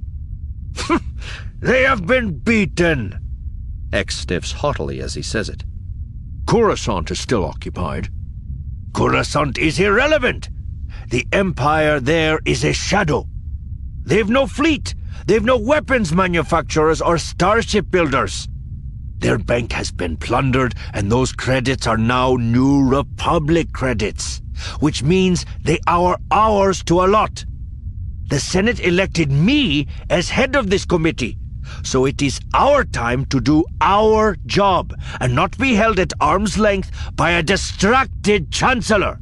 They have been beaten! X sniffs haughtily as he says it. Coruscant is still occupied. Coruscant is irrelevant. The Empire there is a shadow. They've no fleet. They've no weapons manufacturers or starship builders. Their bank has been plundered, and those credits are now New Republic credits, which means they are ours to allot. The Senate elected me as head of this committee, so it is our time to do our job and not be held at arm's length by a distracted chancellor.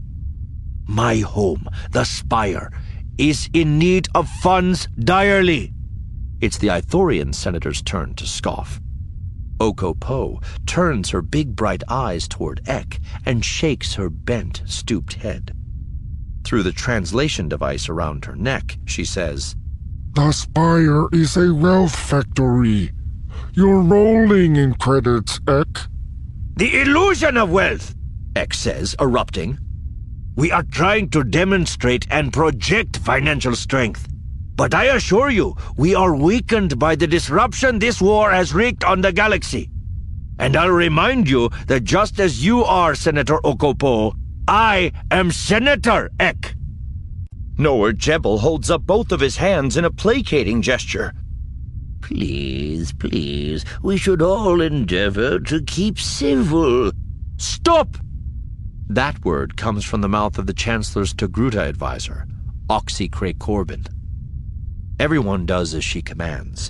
My home, the Spire, is in need of funds direly. It's the Ithorian senator's turn to scoff. Oko-Po turns her big bright eyes toward Ek and shakes her bent, stooped head. Through the translation device around her neck, she says, The Spire is a wealth factory. You're rolling in credits, Ek. The illusion of wealth, Ek says, erupting. We are trying to demonstrate and project financial strength. But I assure you, we are weakened by the disruption this war has wreaked on the galaxy. And I'll remind you that just as you are, Senator Oko-Po, I am Senator Ek. Noor Jebel holds up both of his hands in a placating gesture. Please, please, we should all endeavor to keep civil. Stop! That word comes from the mouth of the Chancellor's Togruta advisor, Oxy Cray Corbin. Everyone does as she commands.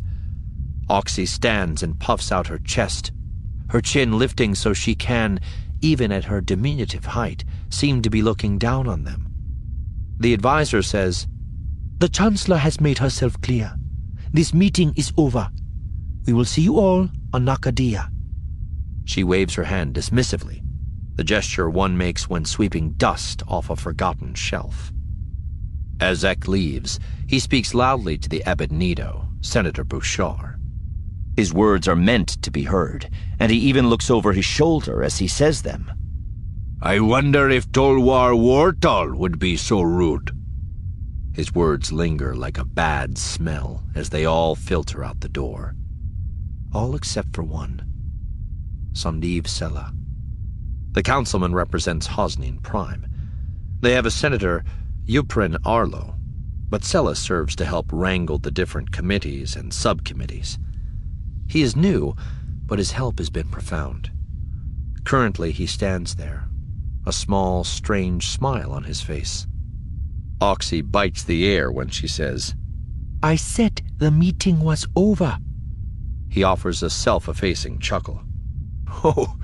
Oxy stands and puffs out her chest, her chin lifting so she can, even at her diminutive height, seem to be looking down on them. The advisor says, The Chancellor has made herself clear. This meeting is over. We will see you all on Nakadia. She waves her hand dismissively, the gesture one makes when sweeping dust off a forgotten shelf. As Ek leaves, he speaks loudly to the Abednedo, Senator Bouchard. His words are meant to be heard, and he even looks over his shoulder as he says them. I wonder if Tolwar Wartal would be so rude. His words linger like a bad smell as they all filter out the door. All except for one. Sandeev Sela. The councilman represents Hosnian Prime. They have a senator, Yuprin Arlo, but Sela serves to help wrangle the different committees and subcommittees. He is new, but his help has been profound. Currently, he stands there, a small, strange smile on his face. Oxy bites the air when she says, I said the meeting was over. He offers a self-effacing chuckle. Oh,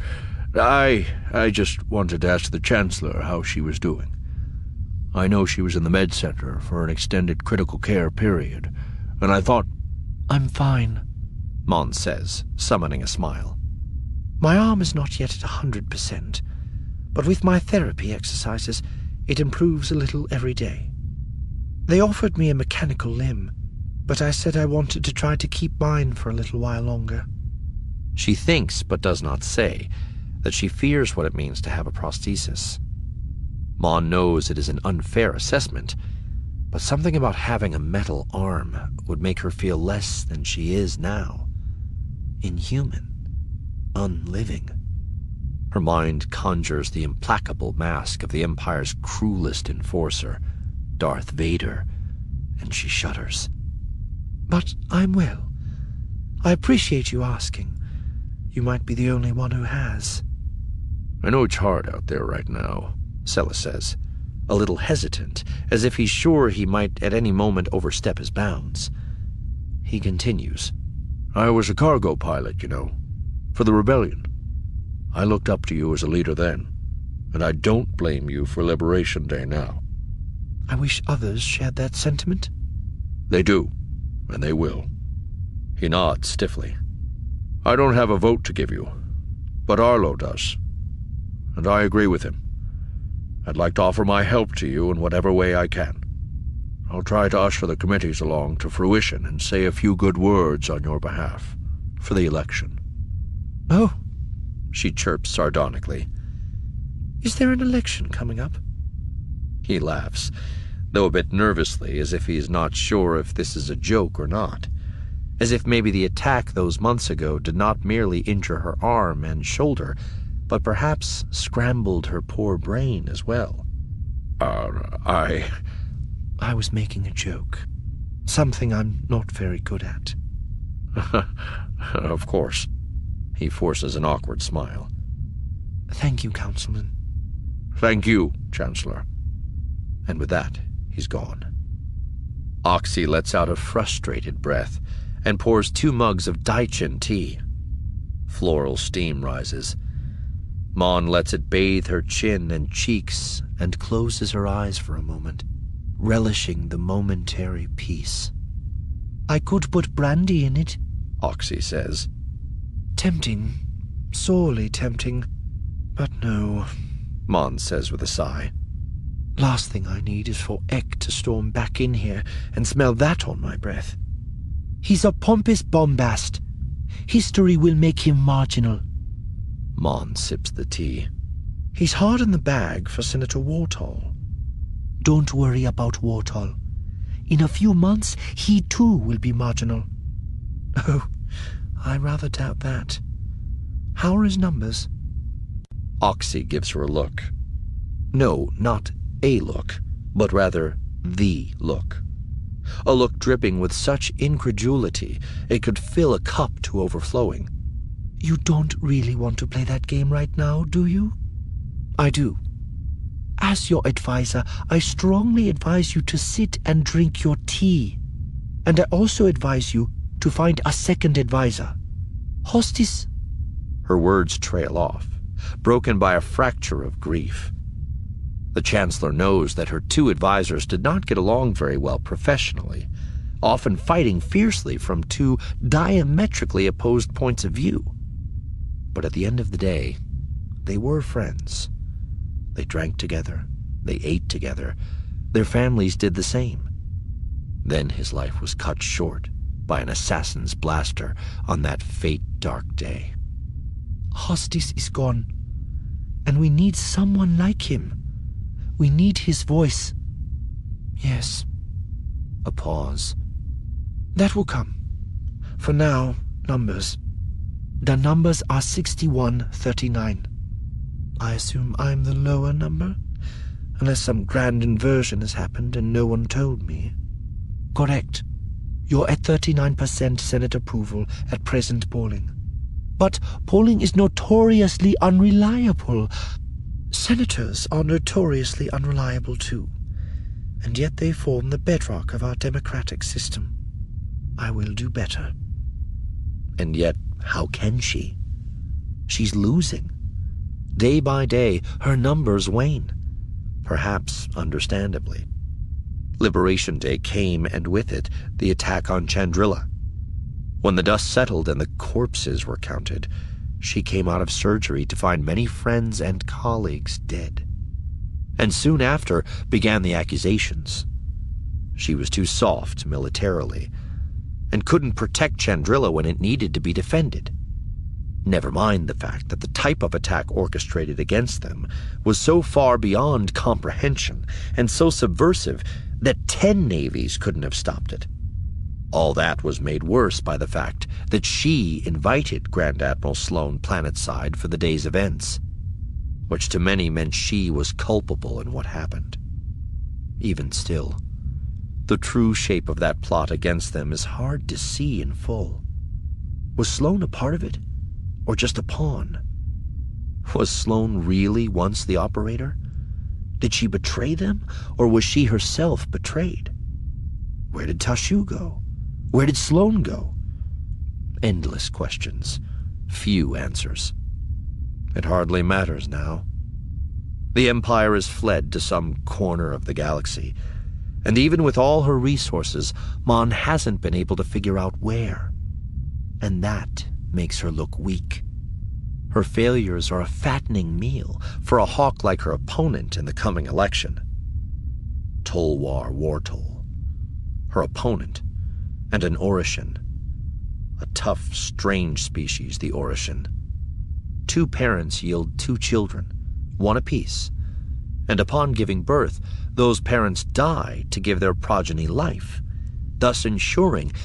I just wanted to ask the Chancellor how she was doing. I know she was in the med center for an extended critical care period, and I thought... I'm fine, Mon says, summoning a smile. My arm is not yet at 100%, but with my therapy exercises, it improves a little every day. They offered me a mechanical limb, but I said I wanted to try to keep mine for a little while longer. She thinks, but does not say, that she fears what it means to have a prosthesis. Mon knows it is an unfair assessment, but something about having a metal arm would make her feel less than she is now. Inhuman. Unliving. Her mind conjures the implacable mask of the Empire's cruelest enforcer, Darth Vader, and she shudders. But I'm well. I appreciate you asking. You might be the only one who has. I know it's hard out there right now, Sela says, a little hesitant, as if he's sure he might at any moment overstep his bounds. He continues. I was a cargo pilot, you know, for the rebellion. I looked up to you as a leader then, and I don't blame you for Liberation Day now. I wish others shared that sentiment. They do, and they will. He nods stiffly. I don't have a vote to give you, but Arlo does, and I agree with him. I'd like to offer my help to you in whatever way I can. I'll try to usher the committees along to fruition and say a few good words on your behalf for the election. Oh, she chirps sardonically. Is there an election coming up? He laughs, though a bit nervously, as if he is not sure if this is a joke or not. As if maybe the attack those months ago did not merely injure her arm and shoulder, but perhaps scrambled her poor brain as well. I was making a joke. Something I'm not very good at. Of course. He forces an awkward smile. Thank you, Councilman. Thank you, Chancellor. And with that, he's gone. Oxy lets out a frustrated breath and pours 2 mugs of Daichin tea. Floral steam rises. Mon lets it bathe her chin and cheeks and closes her eyes for a moment, relishing the momentary peace. I could put brandy in it, Oxy says. Tempting, sorely tempting, but no, Mon says with a sigh. Last thing I need is for Eck to storm back in here and smell that on my breath. He's a pompous bombast. History will make him marginal. Mon sips the tea. He's hard in the bag for Senator Wartall. Don't worry about Wartall. In a few months, he too will be marginal. Oh, I rather doubt that. How are his numbers? Oxy gives her a look. No, not a look, but rather the look. A look dripping with such incredulity it could fill a cup to overflowing. You don't really want to play that game right now, do you? I do. As your advisor, I strongly advise you to sit and drink your tea. And I also advise you to find a second advisor. Hostis. Her words trail off, broken by a fracture of grief. The Chancellor knows that her 2 advisors did not get along very well professionally, often fighting fiercely from 2 diametrically opposed points of view. But at the end of the day, they were friends. They drank together, they ate together, their families did the same. Then his life was cut short by an assassin's blaster on that fate-dark day. Hostis is gone, and we need someone like him. We need his voice. Yes. A pause. That will come. For now, numbers. The numbers are 61-39. I assume I'm the lower number, unless some grand inversion has happened and no one told me. Correct. You're at 39% Senate approval at present polling. But polling is notoriously unreliable. Senators are notoriously unreliable too, and yet they form the bedrock of our democratic system. I will do better. And yet, how can she? She's losing. Day by day, her numbers wane, perhaps understandably. Liberation Day came, and with it, the attack on Chandrila. When the dust settled and the corpses were counted, she came out of surgery to find many friends and colleagues dead. And soon after began the accusations. She was too soft militarily, and couldn't protect Chandrila when it needed to be defended. Never mind the fact that the type of attack orchestrated against them was so far beyond comprehension and so subversive that 10 navies couldn't have stopped it. All that was made worse by the fact that she invited Grand Admiral Sloane planetside for the day's events, which to many meant she was culpable in what happened. Even still, the true shape of that plot against them is hard to see in full. Was Sloane a part of it, or just a pawn? Was Sloane really once the operator? Did she betray them, or was she herself betrayed? Where did Tashu go? Where did Sloane go? Endless questions, few answers. It hardly matters now. The Empire has fled to some corner of the galaxy, and even with all her resources, Mon hasn't been able to figure out where. And that makes her look weak. Her failures are a fattening meal for a hawk like her opponent in the coming election. Tolwar Wartol, her opponent, and an Orishan. A tough, strange species, the Orishan. 2 parents yield 2 children, one apiece, and upon giving birth, those parents die to give their progeny life, thus ensuring